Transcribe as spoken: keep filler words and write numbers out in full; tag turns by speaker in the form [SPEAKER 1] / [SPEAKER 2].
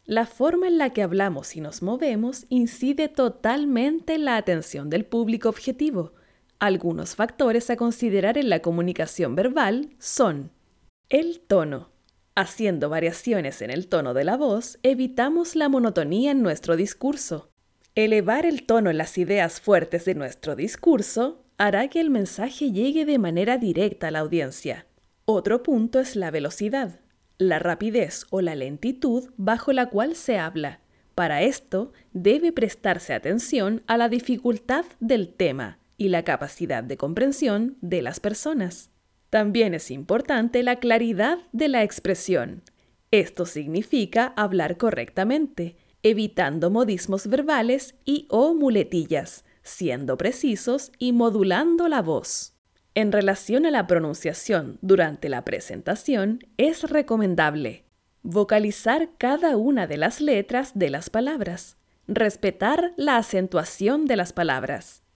[SPEAKER 1] La forma en la que hablamos y nos movemos incide totalmente en la atención del público objetivo. Algunos factores a considerar en la comunicación verbal son el tono. Haciendo variaciones en el tono de la voz, evitamos la monotonía en nuestro discurso. Elevar el tono en las ideas fuertes de nuestro discurso hará que el mensaje llegue de manera directa a la audiencia. Otro punto es la velocidad, la rapidez o la lentitud bajo la cual se habla. Para esto, debe prestarse atención a la dificultad del tema y la capacidad de comprensión de las personas. También es importante la claridad de la expresión. Esto significa hablar correctamente, evitando modismos verbales y o muletillas, siendo precisos y modulando la voz. En relación a la pronunciación durante la presentación, es recomendable vocalizar cada una de las letras de las palabras, respetar la acentuación de las palabras,